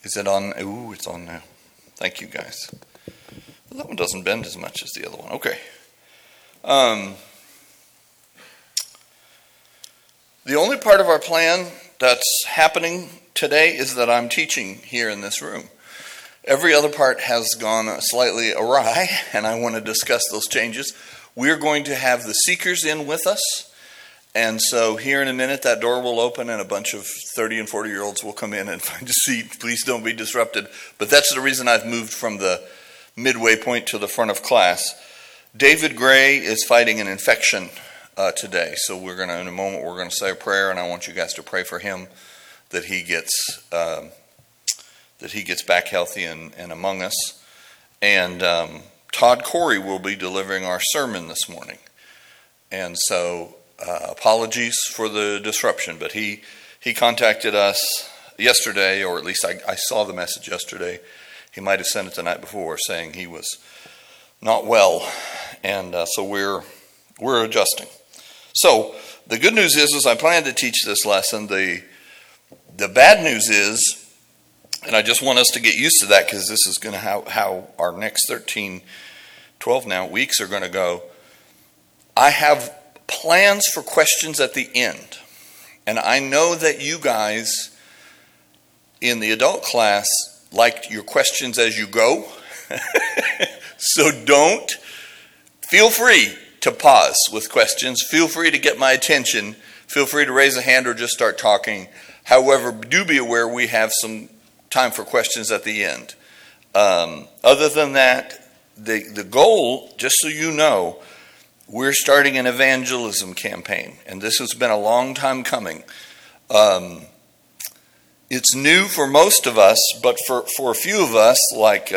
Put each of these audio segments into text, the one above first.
Is it on? Ooh, it's on now. Thank you, guys. Well, that one doesn't bend as much as the other one. Okay. The only part of our plan that's happening today is that I'm teaching here in this room. Every other part has gone slightly awry, and I want to discuss those changes. We're going to have the seekers in with us. And so here in a minute, that door will open and a bunch of 30 and 40-year-olds will come in and find a seat. Please don't be disrupted. But that's the reason I've moved from the midway point to the front of class. David Gray is fighting an infection today. So we're going to, in a moment, we're going to say a prayer, and I want you guys to pray for him that he gets back healthy and among us. And Todd Corey will be delivering our sermon this morning. And so apologies for the disruption, but he contacted us yesterday, or at least I saw the message yesterday. He might have sent it the night before, saying he was not well, and so we're adjusting. So the good news is I plan to teach this lesson. The bad news is, and I just want us to get used to that because this is going to how our next 12 now weeks are going to go. I have plans for questions at the end. And I know that you guys in the adult class like your questions as you go. So feel free to pause with questions. Feel free to get my attention. Feel free to raise a hand or just start talking. However, do be aware we have some time for questions at the end. Other than that, the goal, just so you know, we're starting an evangelism campaign, and this has been a long time coming. It's new for most of us, but for a few of us,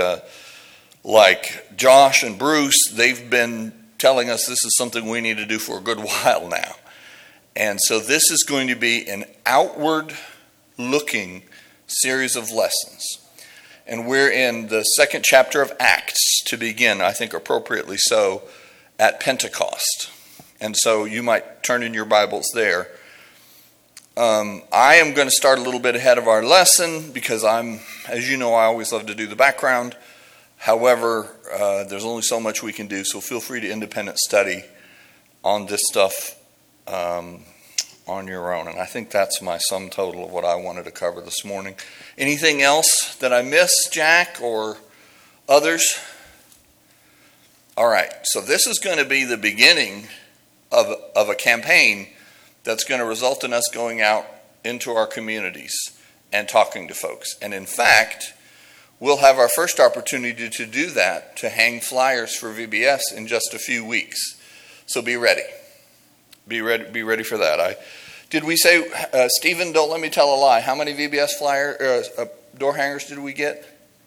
like Josh and Bruce, they've been telling us this is something we need to do for a good while now. And so this is going to be an outward-looking series of lessons. And we're in the second chapter of Acts to begin, I think appropriately so, at Pentecost. And so you might turn in your Bibles there. I am going to start a little bit ahead of our lesson because as you know, I always love to do the background. However, there's only so much we can do, so feel free to independent study on this stuff on your own. And I think that's my sum total of what I wanted to cover this morning. Anything else that I missed, Jack, or others? All right, so this is going to be the beginning of a campaign that's going to result in us going out into our communities and talking to folks. And in fact, we'll have our first opportunity to do that, to hang flyers for VBS in just a few weeks. So be ready. Be ready for that. Did we say, Stephen, don't let me tell a lie, how many VBS door hangers did we get?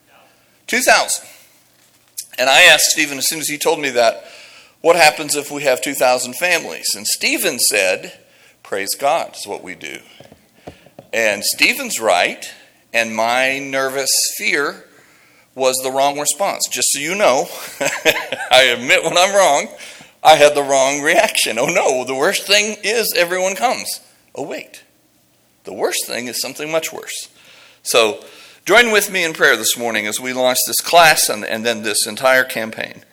2,000. And I asked Stephen as soon as he told me that, what happens if we have 2,000 families? And Stephen said, praise God is what we do. And Stephen's right, and my nervous fear was the wrong response. Just so you know, I admit when I'm wrong, I had the wrong reaction. Oh no, the worst thing is everyone comes. Oh wait, the worst thing is something much worse. So join with me in prayer this morning as we launch this class and then this entire campaign.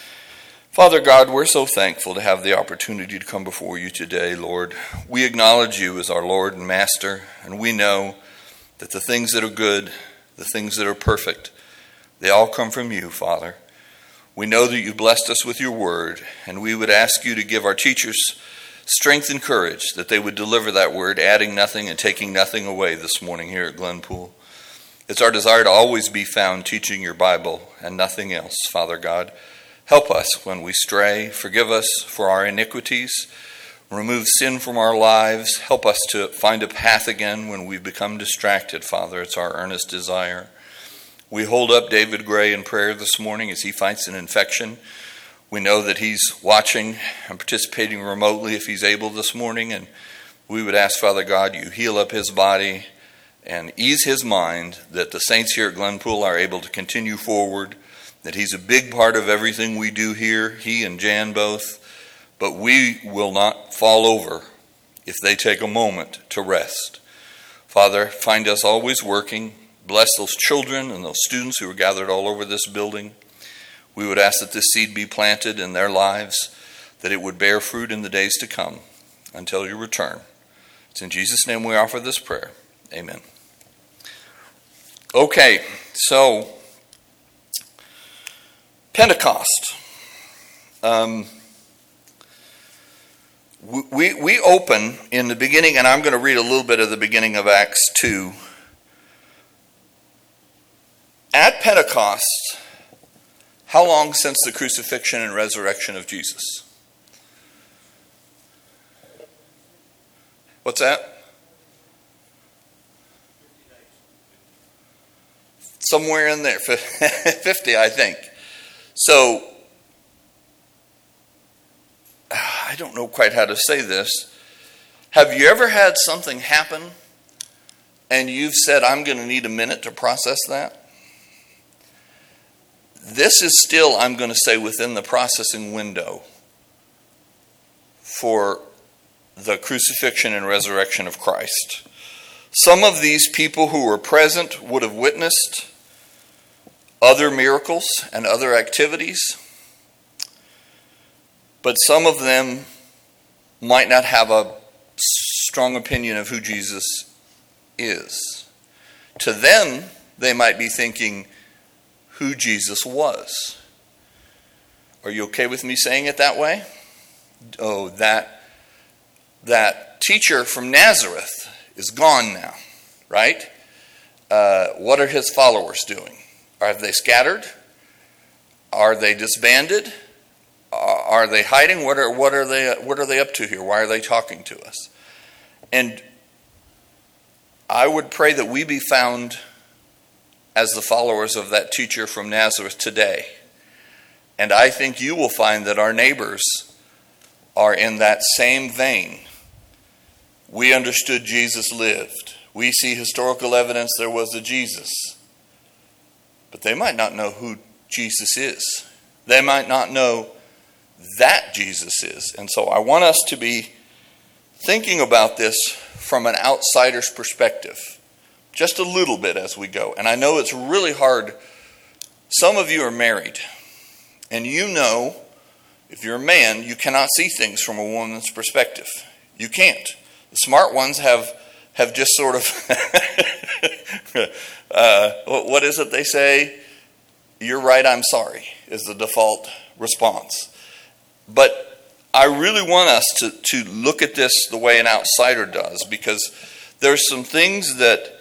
Father God, we're so thankful to have the opportunity to come before you today, Lord. We acknowledge you as our Lord and Master, and we know that the things that are good, the things that are perfect, they all come from you, Father. We know that you blessed us with your word, and we would ask you to give our teachers strength and courage that they would deliver that word, adding nothing and taking nothing away this morning here at Glenpool. It's our desire to always be found teaching your Bible and nothing else, Father God. Help us when we stray. Forgive us for our iniquities. Remove sin from our lives. Help us to find a path again when we become distracted, Father. It's our earnest desire. We hold up David Gray in prayer this morning as he fights an infection. We know that he's watching and participating remotely if he's able this morning. And we would ask, Father God, you heal up his body and ease his mind, that the saints here at Glenpool are able to continue forward, that he's a big part of everything we do here, he and Jan both, but we will not fall over if they take a moment to rest. Father, find us always working. bless those children and those students who are gathered all over this building. We would ask that this seed be planted in their lives, that it would bear fruit in the days to come until you return. It's in Jesus' name we offer this prayer. Amen. Okay, so Pentecost. We open in the beginning, and I'm going to read a little bit of the beginning of Acts 2. At Pentecost, how long since the crucifixion and resurrection of Jesus? What's that? Somewhere in there, 50, I think. So, I don't know quite how to say this. Have you ever had something happen and you've said, I'm going to need a minute to process that? This is still, I'm going to say, within the processing window for the crucifixion and resurrection of Christ. Some of these people who were present would have witnessed other miracles and other activities, but some of them might not have a strong opinion of who Jesus is. To them, they might be thinking who Jesus was. Are you okay with me saying it that way? Oh, that teacher from Nazareth is gone now, right? What are his followers doing? Have they scattered? Are they disbanded? Are they hiding? What are they up to here? Why are they talking to us? And I would pray that we be found as the followers of that teacher from Nazareth today. And I think you will find that our neighbors are in that same vein. We understood Jesus lived. We see historical evidence there was a Jesus. But they might not know who Jesus is. They might not know that Jesus is. And so I want us to be thinking about this from an outsider's perspective, just a little bit as we go. And I know it's really hard. Some of you are married, and you know, if you're a man, you cannot see things from a woman's perspective. You can't. The smart ones have just sort of, what is it they say? You're right, I'm sorry, is the default response. But I really want us to look at this the way an outsider does, because there's some things that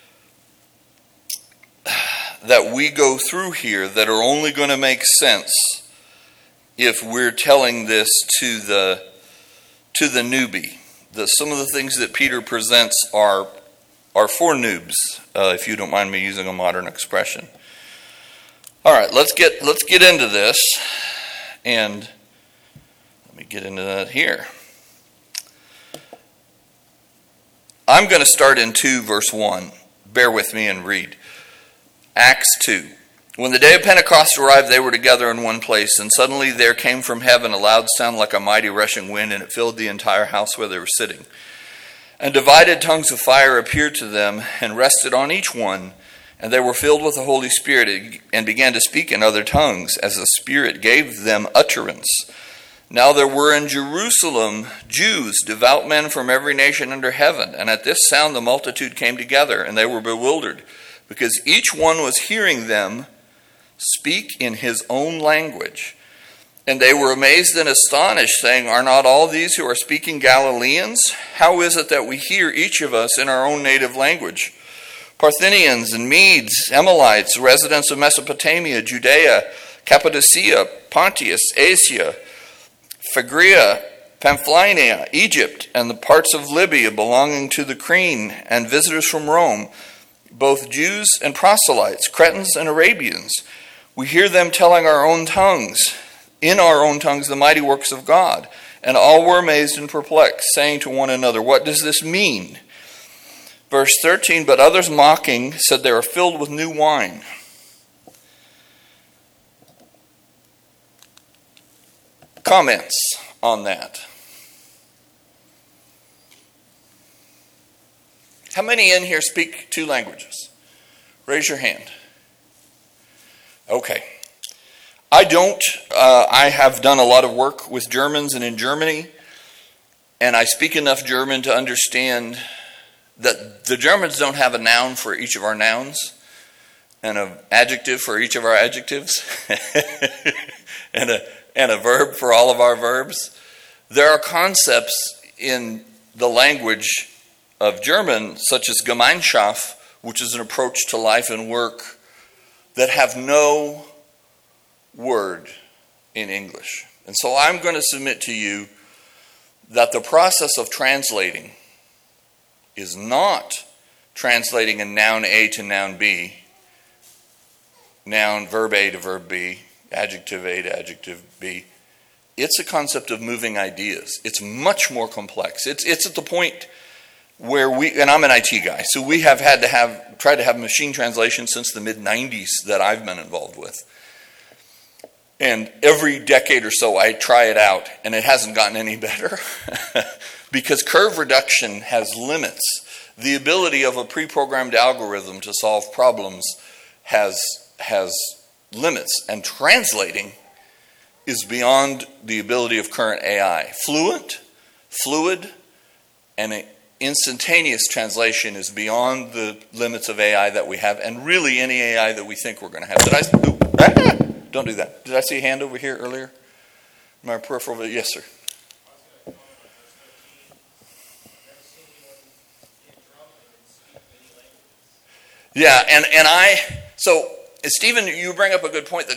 we go through here that are only going to make sense if we're telling this to the newbie. Some of the things that Peter presents are for noobs, if you don't mind me using a modern expression. All right, let's get into this, and let me get into that here. I'm going to start in 2 verse 1. Bear with me and read. Acts 2. When the day of Pentecost arrived, they were together in one place, and suddenly there came from heaven a loud sound like a mighty rushing wind, and it filled the entire house where they were sitting. And divided tongues of fire appeared to them and rested on each one. And they were filled with the Holy Spirit and began to speak in other tongues as the Spirit gave them utterance. Now there were in Jerusalem Jews, devout men from every nation under heaven. And at this sound the multitude came together, and they were bewildered, because each one was hearing them speak in his own language. And they were amazed and astonished, saying, Are not all these who are speaking Galileans? How is it that we hear each of us in our own native language? Parthians and Medes, Emilites, residents of Mesopotamia, Judea, Cappadocia, Pontus, Asia, Phrygia, Pamphylia, Egypt, and the parts of Libya belonging to the Crete, and visitors from Rome, both Jews and proselytes, Cretans and Arabians. We hear them telling in our own tongues, the mighty works of God. And all were amazed and perplexed, saying to one another, What does this mean? Verse 13, but others mocking said they are filled with new wine. Comments on that? How many in here speak 2 languages? Raise your hand. Okay. I have done a lot of work with Germans and in Germany, and I speak enough German to understand that the Germans don't have a noun for each of our nouns, and an adjective for each of our adjectives, and a verb for all of our verbs. There are concepts in the language of German, such as Gemeinschaft, which is an approach to life and work, that have no word in English. And so I'm going to submit to you that the process of translating is not translating a noun A to noun B, verb A to verb B, adjective A to adjective B. It's a concept of moving ideas. It's much more complex. It's at the point where and I'm an IT guy, so we have tried to have machine translation since the mid-90s that I've been involved with. And every decade or so I try it out, and it hasn't gotten any better because curve reduction has limits. The ability of a pre-programmed algorithm to solve problems has limits, and translating is beyond the ability of current AI. Fluid, and instantaneous translation is beyond the limits of AI that we have, and really any AI that we think we're going to have. Don't do that. Did I see a hand over here earlier? My peripheral, yes, sir. Yeah, so Stephen, you bring up a good point.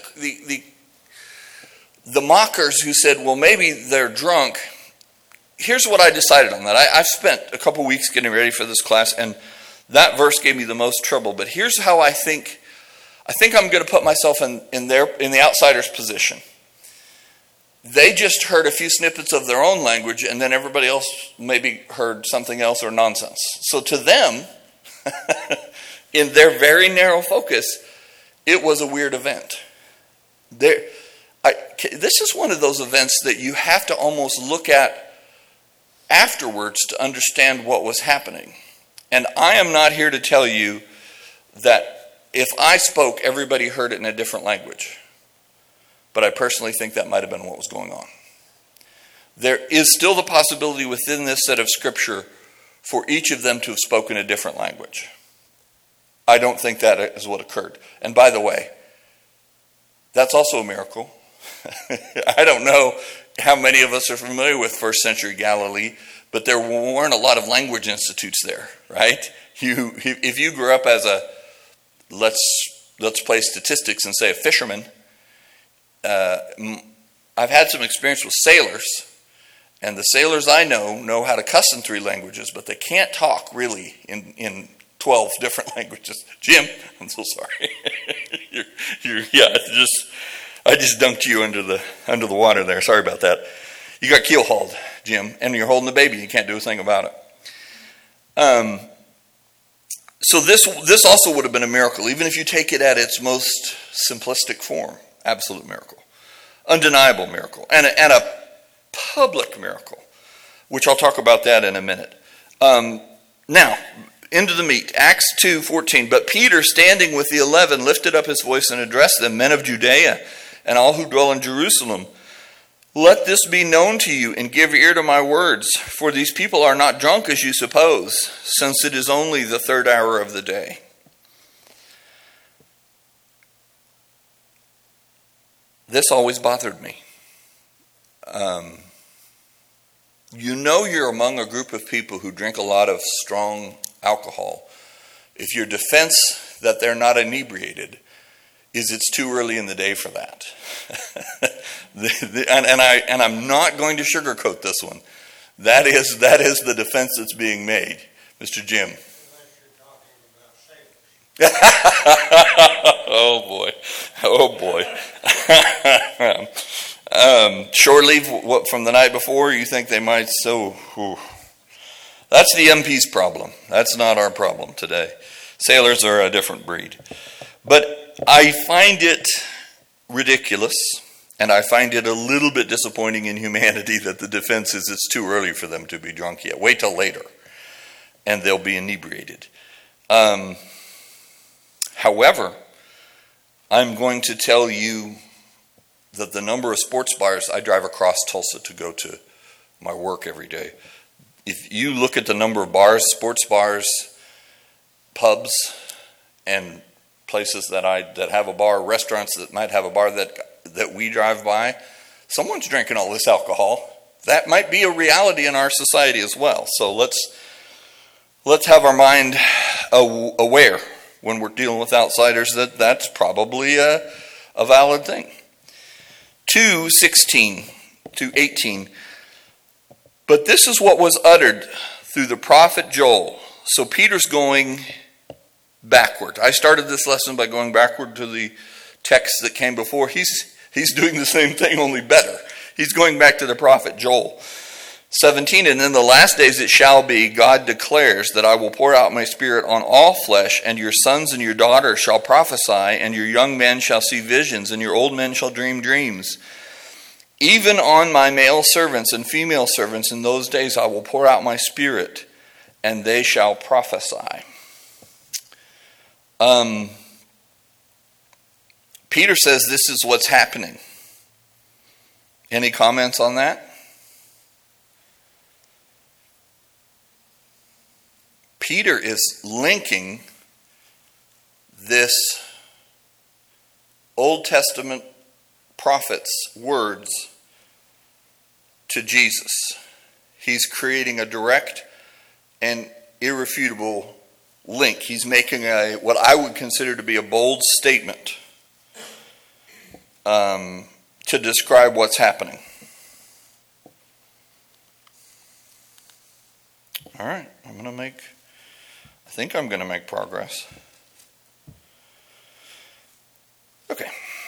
The mockers who said, well, maybe they're drunk. Here's what I decided on that. I've spent a couple weeks getting ready for this class, and that verse gave me the most trouble. But here's how I think I'm going to put myself in the outsider's position. They just heard a few snippets of their own language, and then everybody else maybe heard something else or nonsense. So to them, in their very narrow focus, it was a weird event. This is one of those events that you have to almost look at afterwards to understand what was happening. And I am not here to tell you that if I spoke, everybody heard it in a different language. But I personally think that might have been what was going on. There is still the possibility within this set of scripture for each of them to have spoken a different language. I don't think that is what occurred. And by the way, that's also a miracle. I don't know how many of us are familiar with first century Galilee, but there weren't a lot of language institutes there, right? If you grew up as a, let's play statistics and say a fisherman, I've had some experience with sailors, and the sailors I know how to cuss in 3 languages, but they can't talk really in 12 different languages. Jim, I'm so sorry. I just dunked you under the water there. Sorry about that. You got keel hauled, Jim, and you're holding the baby. You can't do a thing about it. So this also would have been a miracle, even if you take it at its most simplistic form. Absolute miracle, undeniable miracle, and a public miracle, which I'll talk about that in a minute. Now, into the meat. Acts 2:14. But Peter, standing with the 11, lifted up his voice and addressed them, men of Judea, and all who dwell in Jerusalem. Let this be known to you, and give ear to my words, for these people are not drunk as you suppose, since it is only the 3rd hour of the day. This always bothered me. You're among a group of people who drink a lot of strong alcohol if your defense that they're not inebriated is it's too early in the day for that. and I'm not going to sugarcoat this one. That is the defense that's being made, Mr. Jim. Oh boy. Shore leave from the night before, you think they might That's the MP's problem. That's not our problem today. Sailors are a different breed. But I find it ridiculous, and I find it a little bit disappointing in humanity that the defense is it's too early for them to be drunk yet. Wait till later, and they'll be inebriated. However, I'm going to tell you that the number of sports bars, I drive across Tulsa to go to my work every day. If you look at the number of bars, sports bars, pubs, and places that have a bar, restaurants that might have a bar that we drive by, someone's drinking all this alcohol. That might be a reality in our society as well. So let's have our mind aware when we're dealing with outsiders that that's probably a valid thing. 2:16 to 18. But this is what was uttered through the prophet Joel. So Peter's going backward. I started this lesson by going backward to the text that came before. He's doing the same thing, only better. He's going back to the prophet Joel. 17, and in the last days it shall be, God declares, that I will pour out my spirit on all flesh, and your sons and your daughters shall prophesy, and your young men shall see visions, and your old men shall dream dreams. Even on my male servants and female servants in those days I will pour out my spirit, and they shall prophesy. Peter says this is what's happening. Any comments on that? Peter is linking this Old Testament prophet's words to Jesus. He's creating a direct and irrefutable link. He's making what I would consider to be a bold statement to describe what's happening. All right, I think I'm going to make progress. Okay.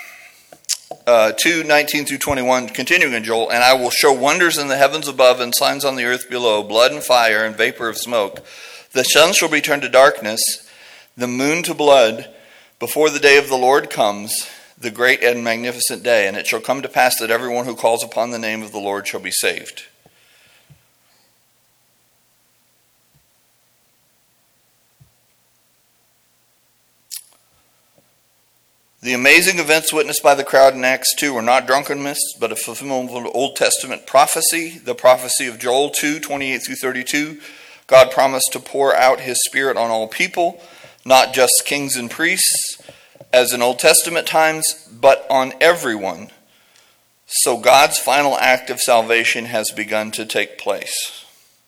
2:19 through 21, continuing in Joel, and I will show wonders in the heavens above and signs on the earth below, blood and fire and vapor of smoke. The sun shall be turned to darkness, the moon to blood, before the day of the Lord comes, the great and magnificent day. And it shall come to pass that everyone who calls upon the name of the Lord shall be saved. The amazing events witnessed by the crowd in Acts 2 were not drunkenness, but a fulfillment of Old Testament prophecy, the prophecy of Joel 2:28 through 32. God promised to pour out his Spirit on all people, not just kings and priests, as in Old Testament times, but on everyone. So God's final act of salvation has begun to take place.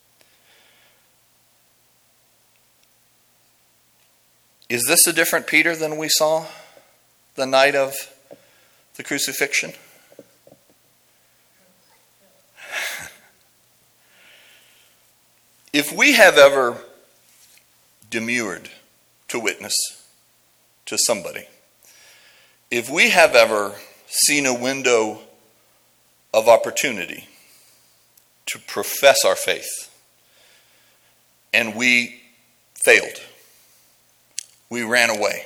Is this a different Peter than we saw the night of the crucifixion? If we have ever demurred to witness to somebody, if we have ever seen a window of opportunity to profess our faith and we failed, we ran away.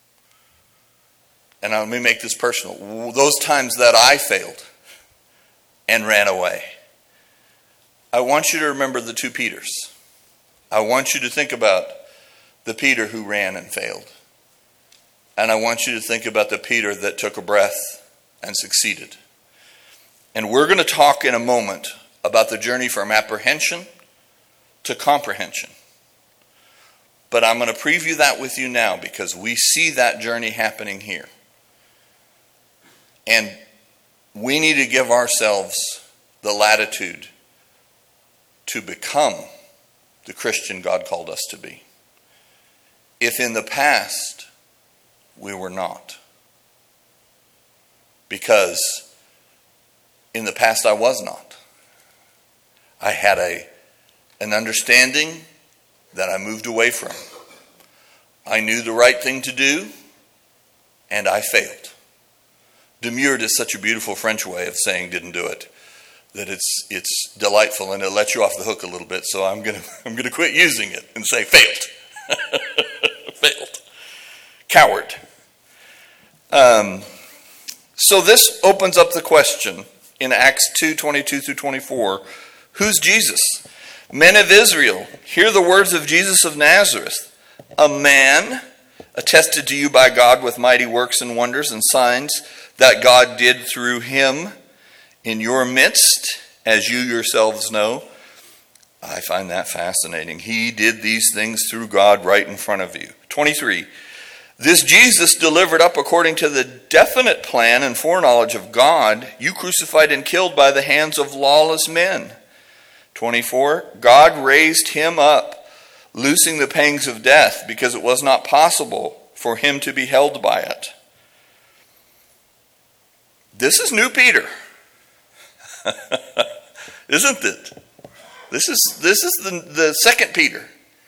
And let me make this personal. Those times that I failed and ran away, I want you to remember the two Peters. I want you to think about the Peter who ran and failed. And I want you to think about the Peter that took a breath and succeeded. And we're going to talk in a moment about the journey from apprehension to comprehension. But I'm going to preview that with you now because we see that journey happening here. And we need to give ourselves the latitude to become the Christian God called us to be. If in the past we were not. Because in the past I was not. I had an understanding that I moved away from. I knew the right thing to do, and I failed. Demurred is such a beautiful French way of saying didn't do it, that it's delightful and it lets you off the hook a little bit. So I'm gonna quit using it and say failed, failed, coward. So this opens up the question in Acts 2:22 through 24. Who's Jesus? Men of Israel, hear the words of Jesus of Nazareth, a man attested to you by God with mighty works and wonders and signs that God did through him in your midst, as you yourselves know. I find that fascinating. He did these things through God right in front of you. 23. This Jesus delivered up according to the definite plan and foreknowledge of God, you crucified and killed by the hands of lawless men. 24. God raised him up, loosing the pangs of death, because it was not possible for him to be held by it. This is new Peter. Isn't it? This is the second Peter.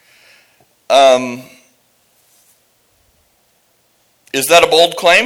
Is that a bold claim?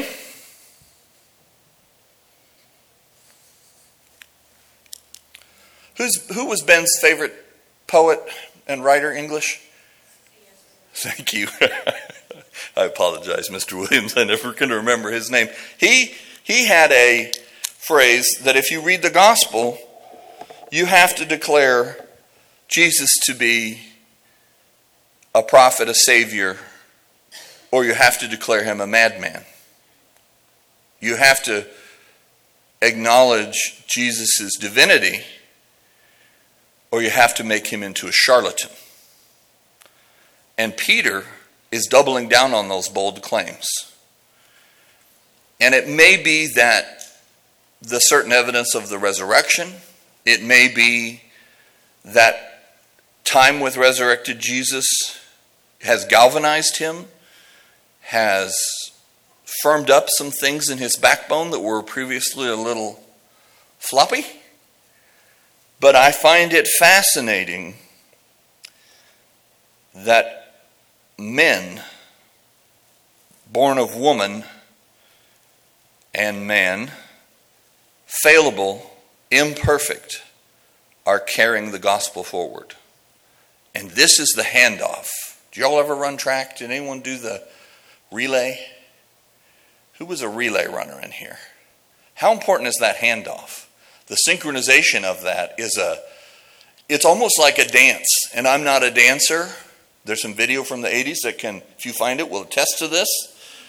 Who was Ben's favorite poet and writer, English? Thank you. I apologize, Mr. Williams. I never can remember his name. He had a phrase that if you read the gospel, you have to declare Jesus to be a prophet, a savior, or you have to declare him a madman. You have to acknowledge Jesus' divinity, or you have to make him into a charlatan. And Peter is doubling down on those bold claims. And it may be that the certain evidence of the resurrection, it may be that time with resurrected Jesus has galvanized him, has firmed up some things in his backbone that were previously a little floppy. But I find it fascinating that men born of woman and man, fallible, imperfect, are carrying the gospel forward. And this is the handoff. Do y'all ever run track? Did anyone do the relay? Who was a relay runner in here? How important is that handoff? The synchronization of that it's almost like a dance. And I'm not a dancer. There's some video from the 80s that can, if you find it, will attest to this.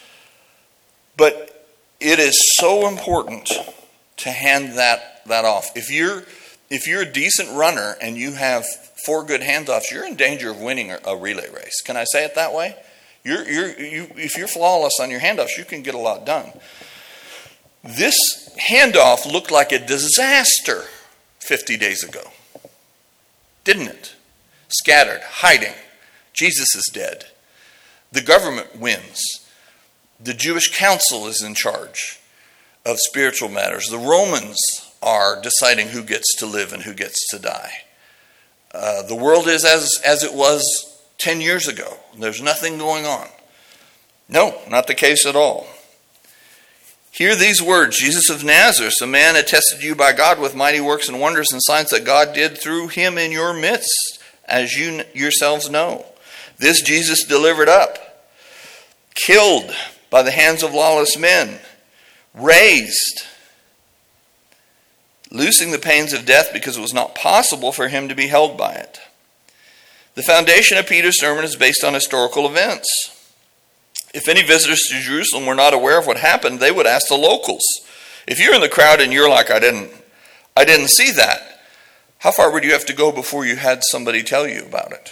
But it is so important to hand that off. If you're a decent runner and you have 4 good handoffs, you're in danger of winning a relay race. Can I say it that way? If you're flawless on your handoffs, you can get a lot done. This handoff looked like a disaster 50 days ago, didn't it? Scattered, hiding. Jesus is dead. The government wins. The Jewish council is in charge of spiritual matters. The Romans are deciding who gets to live and who gets to die. The world is as it was 10 years ago. There's nothing going on. No, not the case at all. Hear these words, Jesus of Nazareth, a man attested to you by God with mighty works and wonders and signs that God did through him in your midst, as you yourselves know. This Jesus delivered up, killed by the hands of lawless men, raised, loosing the pains of death because it was not possible for him to be held by it. The foundation of Peter's sermon is based on historical events. If any visitors to Jerusalem were not aware of what happened, they would ask the locals. If you're in the crowd and you're like, I didn't see that, how far would you have to go before you had somebody tell you about it?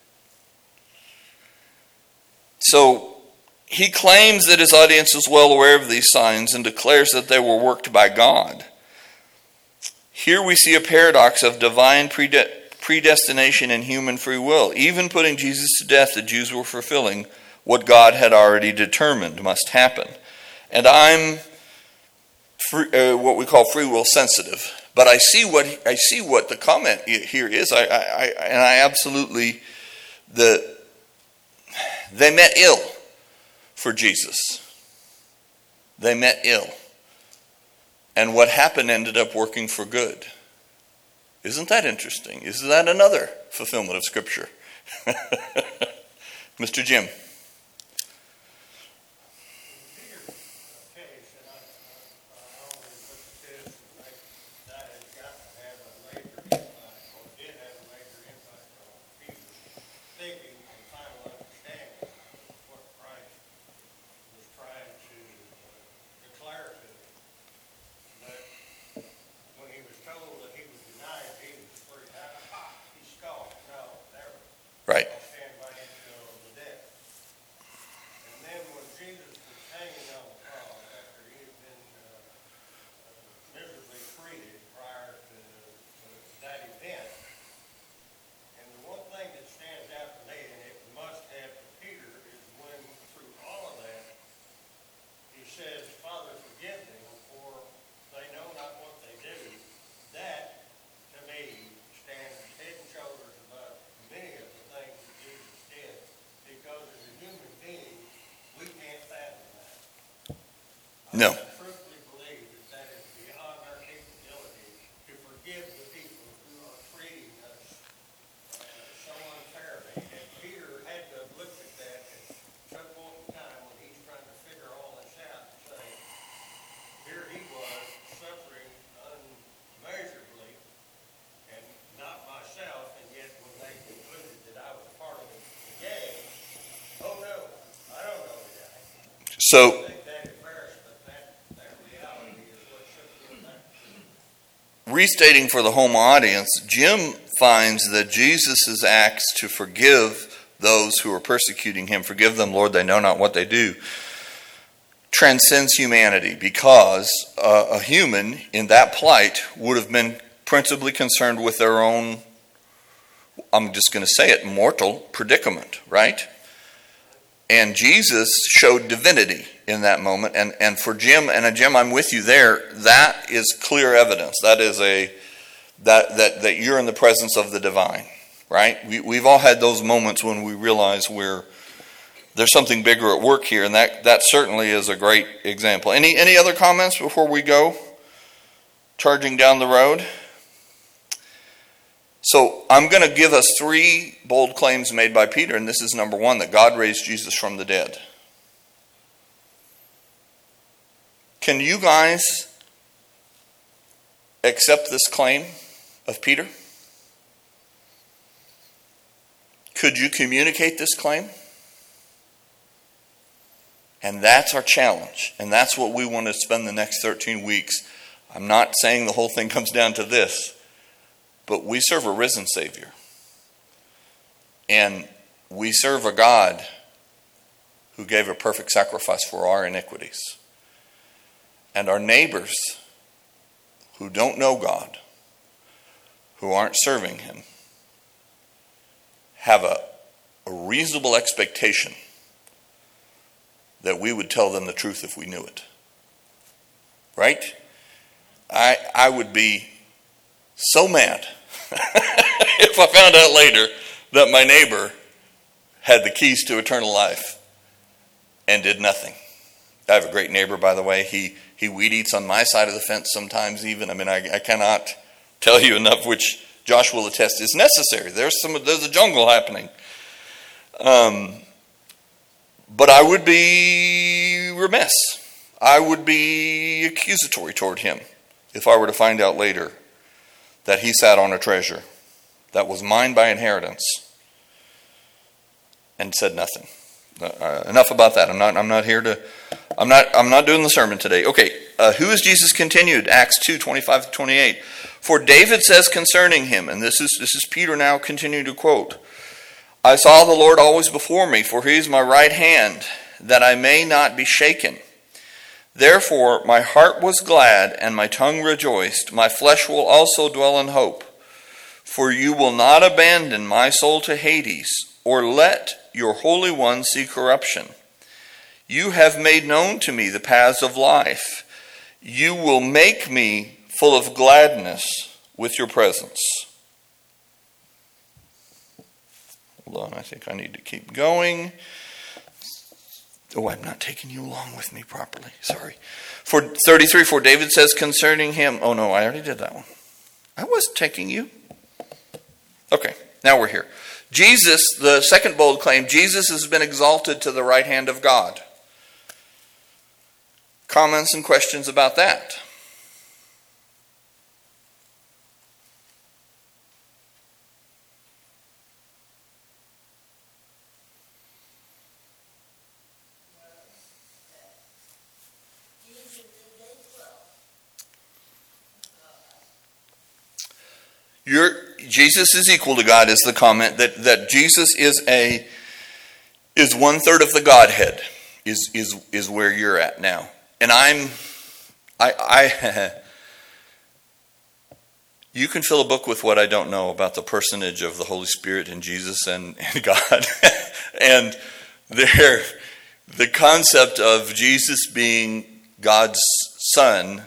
So he claims that his audience is well aware of these signs and declares that they were worked by God. Here we see a paradox of divine predestination and human free will. Even putting Jesus to death, the Jews were fulfilling what God had already determined must happen. And I'm what we call free will sensitive. But I see what the comment here is. I absolutely, they meant ill for Jesus. They meant ill. And what happened ended up working for good. Isn't that interesting? Isn't that another fulfillment of Scripture? Mr. Jim. No. I truthfully believe that is beyond our capability to forgive the people who are treating us so unfairly. And Peter had to look at that at some point in time when he's trying to figure all this out and say, here he was suffering unmeasurably and not myself, and yet when they concluded that I was part of the gang, oh no, I don't know the guy. So restating for the home audience, Jim finds that Jesus' acts to forgive those who are persecuting him, forgive them, Lord, they know not what they do, transcends humanity, because a human in that plight would have been principally concerned with their own, I'm just going to say it, mortal predicament, right? And Jesus showed divinity in that moment. And for Jim, Jim, I'm with you there, that is clear evidence. That is that you're in the presence of the divine, right? We've all had those moments when we realize there's something bigger at work here, and that certainly is a great example. Any other comments before we go charging down the road? So I'm going to give us 3 bold claims made by Peter, and this is number 1, that God raised Jesus from the dead. Can you guys accept this claim of Peter? Could you communicate this claim? And that's our challenge, and that's what we want to spend the next 13 weeks. I'm not saying the whole thing comes down to this, but we serve a risen Savior. And we serve a God who gave a perfect sacrifice for our iniquities. And our neighbors who don't know God, who aren't serving Him, have a reasonable expectation that we would tell them the truth if we knew it. Right? I would be so mad if I found out later that my neighbor had the keys to eternal life and did nothing. I have a great neighbor, by the way. He weed eats on my side of the fence sometimes even. I mean, I cannot tell you enough, which Josh will attest is necessary. There's a jungle happening. But I would be remiss. I would be accusatory toward him if I were to find out later that he sat on a treasure that was mine by inheritance and said nothing. Enough about that. I'm not doing the sermon today. Okay, who is Jesus continued? Acts 2:25-28. For David says concerning him, and this is Peter now continuing to quote, I saw the Lord always before me, for he is my right hand, that I may not be shaken. Therefore my heart was glad, and my tongue rejoiced. My flesh will also dwell in hope. For you will not abandon my soul to Hades, or let your Holy One see corruption. You have made known to me the paths of life. You will make me full of gladness with your presence. Hold on, I think I need to keep going. Oh, I'm not taking you along with me properly. Sorry. For 33, for David says concerning him. Oh no, I already did that one. I wasn't taking you. Okay, now we're here. Jesus, the second bold claim, Jesus has been exalted to the right hand of God. Comments and questions about that? Jesus is equal to God is the comment that Jesus is 1/3 of the Godhead is where you're at now. And you can fill a book with what I don't know about the personage of the Holy Spirit and Jesus and God. And the concept of Jesus being God's Son,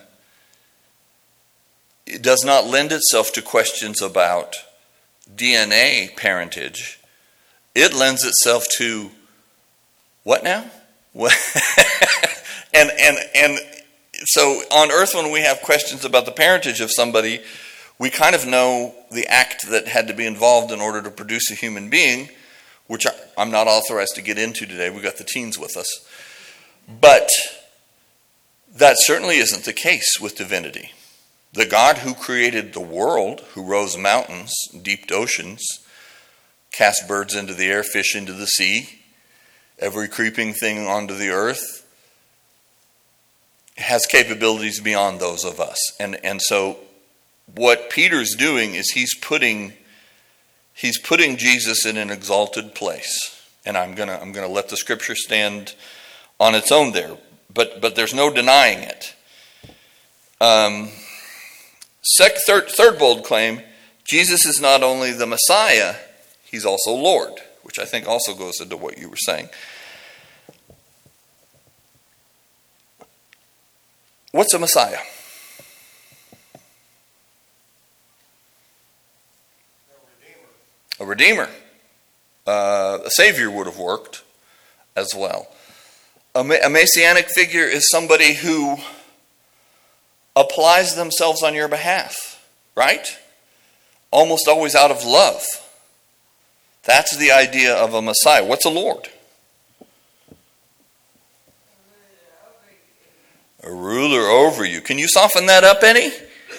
it does not lend itself to questions about DNA parentage. It lends itself to what now? And So on earth, when we have questions about the parentage of somebody, we kind of know the act that had to be involved in order to produce a human being, which I'm not authorized to get into today. We've got the teens with us. But that certainly isn't the case with divinity. The God who created the world, who rose mountains, deep oceans, cast birds into the air, fish into the sea, every creeping thing onto the earth, has capabilities beyond those of us. And so what Peter's doing is he's putting Jesus in an exalted place. And I'm gonna let the scripture stand on its own there. But there's no denying it. Third bold claim, Jesus is not only the Messiah, he's also Lord, which I think also goes into what you were saying. What's a Messiah? A redeemer. A savior would have worked as well. A messianic figure is somebody who applies themselves on your behalf, right? Almost always out of love. That's the idea of a Messiah. What's a Lord? A ruler over you. Can you soften that up any?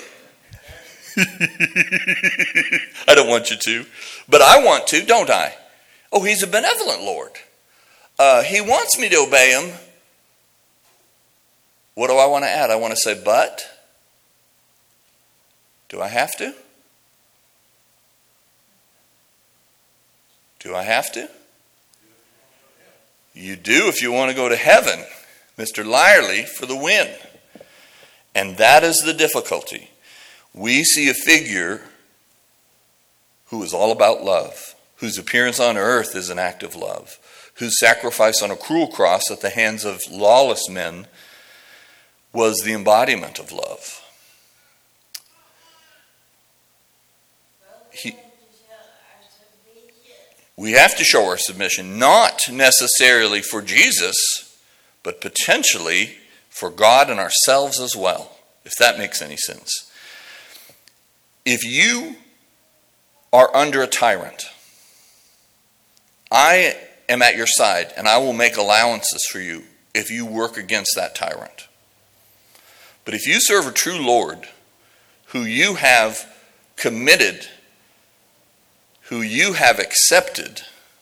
I don't want you to, but I want to, don't I? Oh, he's a benevolent Lord. He wants me to obey him. What do I want to add? I want to say, but? Do I have to? Do I have to? You do if you want to go to heaven. Mr. Lyerly for the win. And that is the difficulty. We see a figure who is all about love, whose appearance on earth is an act of love, whose sacrifice on a cruel cross at the hands of lawless men was the embodiment of love. We have to show our submission, not necessarily for Jesus, but potentially for God and ourselves as well, if that makes any sense. If you are under a tyrant, I am at your side, and I will make allowances for you if you work against that tyrant. But if you serve a true Lord, who you have committed, who you have accepted,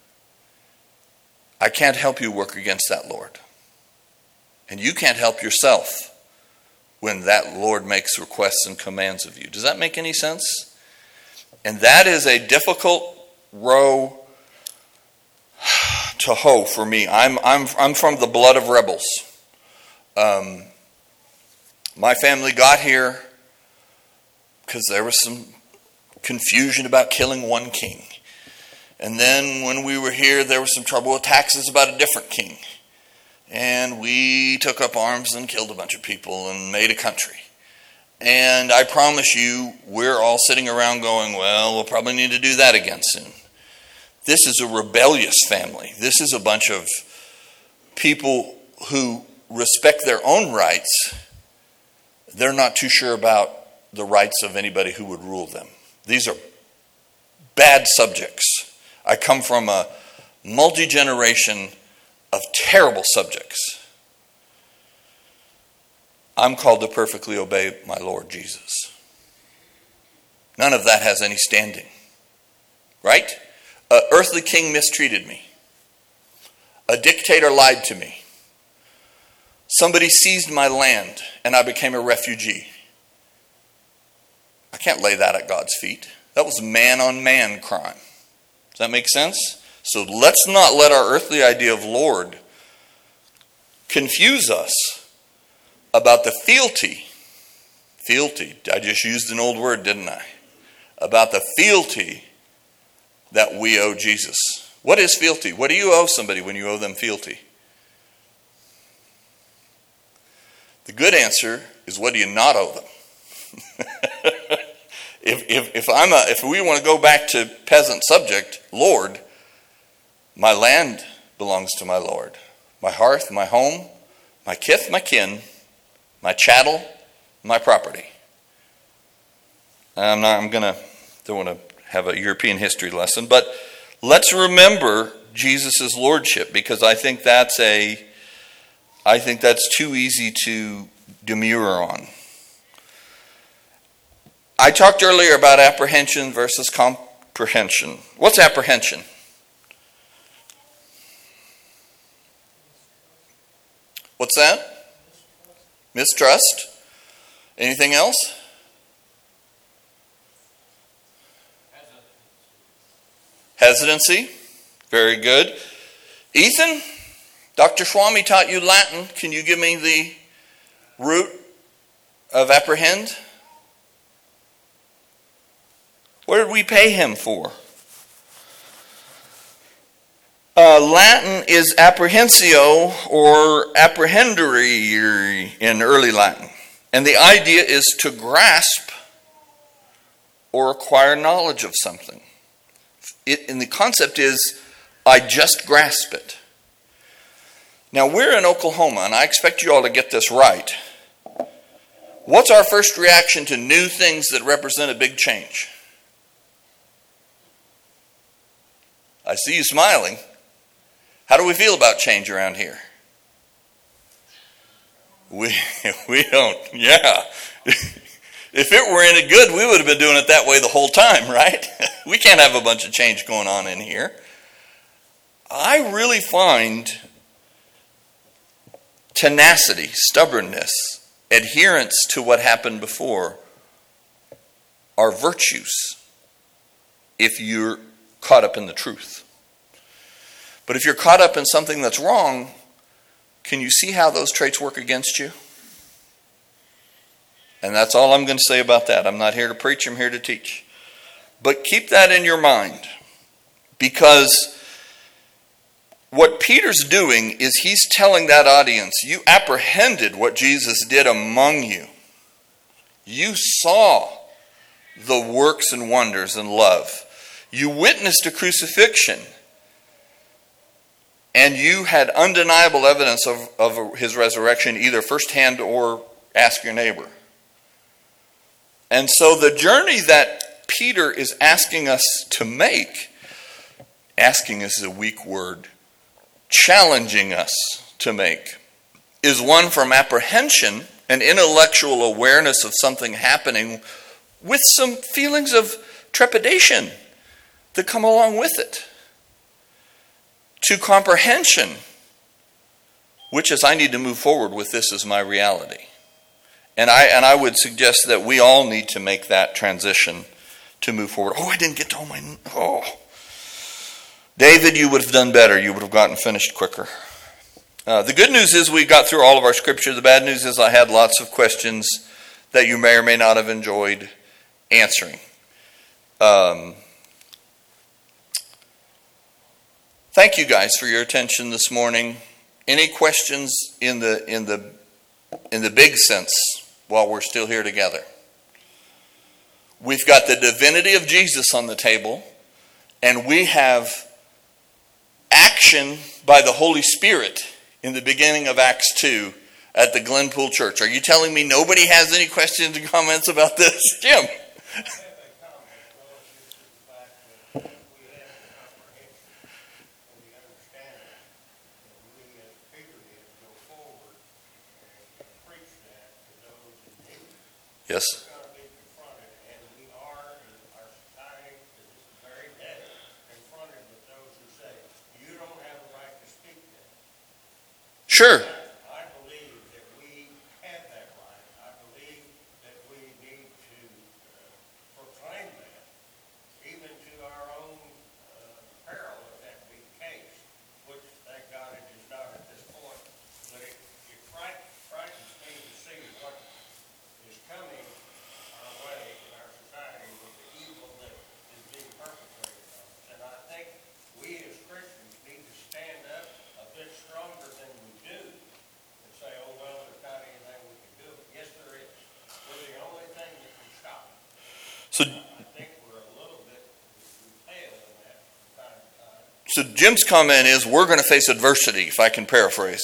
I can't help you work against that Lord. And you can't help yourself when that Lord makes requests and commands of you. Does that make any sense? And that is a difficult row to hoe for me. I'm from the blood of rebels. My family got here because there was some confusion about killing one king. And then when we were here, there was some trouble with taxes about a different king. And we took up arms and killed a bunch of people and made a country. And I promise you, we're all sitting around going, well, we'll probably need to do that again soon. This is a rebellious family. This is a bunch of people who respect their own rights. They're not too sure about the rights of anybody who would rule them. These are bad subjects. I come from a multi-generation of terrible subjects. I'm called to perfectly obey my Lord Jesus. None of that has any standing. Right? An earthly king mistreated me. A dictator lied to me. Somebody seized my land and I became a refugee. I can't lay that at God's feet. That was man-on-man crime. Does that make sense? So let's not let our earthly idea of Lord confuse us about the fealty. Fealty. I just used an old word, didn't I? About the fealty that we owe Jesus. What is fealty? What do you owe somebody when you owe them fealty? The good answer is, what do you not owe them? If we want to go back to peasant subject, Lord, my land belongs to my Lord. My hearth, my home, my kith, my kin, my chattel, my property. Don't want to have a European history lesson, but let's remember Jesus' lordship, because I think that's too easy to demur on. I talked earlier about apprehension versus comprehension. What's apprehension? What's that? Mistrust. Anything else? Hesitancy. Very good. Ethan, Dr. Swami taught you Latin. Can you give me the root of apprehend? What did we pay him for? Latin is apprehensio or apprehendere in early Latin. And the idea is to grasp or acquire knowledge of something. And the concept is, I just grasp it. Now, we're in Oklahoma, and I expect you all to get this right. What's our first reaction to new things that represent a big change? I see you smiling. How do we feel about change around here? We don't, yeah. If it were any good, we would have been doing it that way the whole time, right? We can't have a bunch of change going on in here. I really find tenacity, stubbornness, adherence to what happened before are virtues if you're caught up in the truth. But if you're caught up in something that's wrong, can you see how those traits work against you? And that's all I'm going to say about that. I'm not here to preach, I'm here to teach. But keep that in your mind, because what Peter's doing is he's telling that audience, you apprehended what Jesus did among you. You saw the works and wonders and love. You witnessed a crucifixion. And you had undeniable evidence of his resurrection, either firsthand or ask your neighbor. And so the journey that Peter is asking us to make, asking is a weak word, challenging us to make, is one from apprehension, an intellectual awareness of something happening with some feelings of trepidation that come along with it, to comprehension, which is I need to move forward with this as my reality. And I would suggest that we all need to make that transition to move forward. I didn't get to all my... David, you would have done better. You would have gotten finished quicker. The good news is we got through all of our scripture. The bad news is I had lots of questions that you may or may not have enjoyed answering. Thank you guys for your attention this morning. Any questions in the big sense while we're still here together? We've got the divinity of Jesus on the table, and we have action by the Holy Spirit in the beginning of Acts 2 at the Glenpool Church. Are you telling me nobody has any questions or comments about this? Jim? Yes. And we are, in our society, to this very day, confronted with those who say, you don't have a right to speak that. Sure. I believe that we have that right. I believe that we need to proclaim that, even to our own peril, if that be the case, which, thank God, it is not at this point. But it frightens me to see what is coming our way in our society with the evil that is being perpetrated on us. And I think we as Christians need to stand up a bit stronger than we do and say, oh, well, there's not anything we can do. Yes, there is. We're the only thing that can stop it. So I think we're a little bit pale in that from time to time. Jim's comment is we're going to face adversity, if I can paraphrase.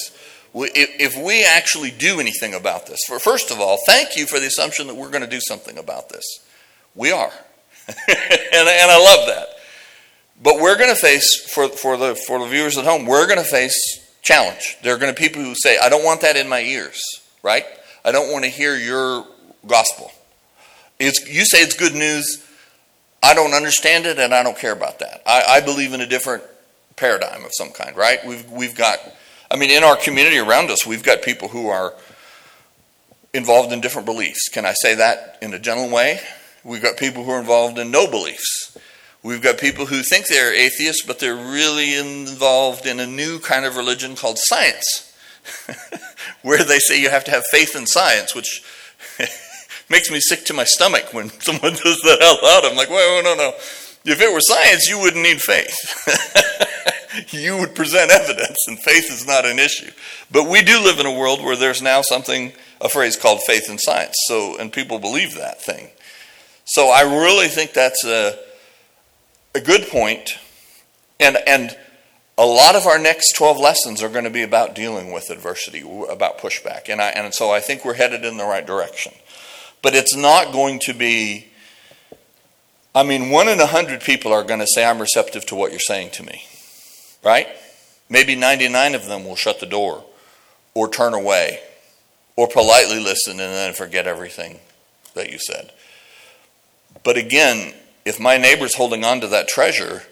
If we actually do anything about this, first of all, thank you for the assumption that we're going to do something about this. We are. and I love that. But we're going to face, for the viewers at home, we're going to face challenge. There are going to be people who say, I don't want that in my ears, right? I don't want to hear your gospel. You say it's good news. I don't understand it, and I don't care about that. I believe in a different paradigm of some kind, right? We've got, in our community around us, we've got people who are involved in different beliefs. Can I say that in a gentle way? We've got people who are involved in no beliefs. We've got people who think they're atheists, but they're really involved in a new kind of religion called science, where they say you have to have faith in science, which makes me sick to my stomach when someone says that out loud. I'm like, well, no. If it were science, you wouldn't need faith. You would present evidence, and faith is not an issue. But we do live in a world where there's now a phrase called faith in science. And people believe that thing. So I really think that's a good point. And a lot of our next 12 lessons are going to be about dealing with adversity, about pushback. And so I think we're headed in the right direction. But it's not going to be, 1 in 100 people are going to say, I'm receptive to what you're saying to me. Right? Maybe 99 of them will shut the door or turn away or politely listen and then forget everything that you said. But again, if my neighbor's holding on to that treasure,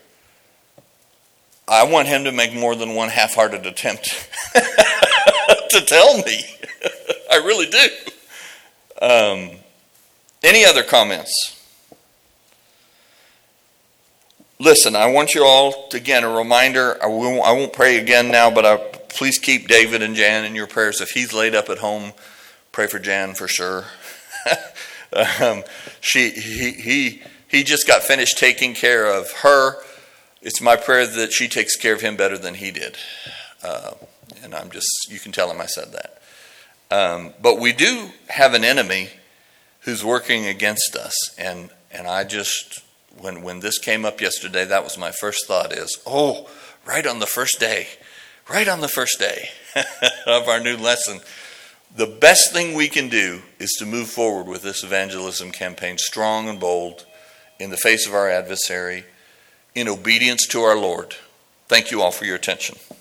I want him to make more than one half-hearted attempt to tell me. I really do. Any other comments? Listen, I want you all, again, a reminder. I won't pray again now, but please keep David and Jan in your prayers. If he's laid up at home, pray for Jan for sure. He just got finished taking care of her. It's my prayer that she takes care of him better than he did. And you can tell him I said that. But we do have an enemy who's working against us. And I just, when this came up yesterday, that was my first thought is, right on the first day of our new lesson, the best thing we can do is to move forward with this evangelism campaign strong and bold in the face of our adversary, in obedience to our Lord. Thank you all for your attention.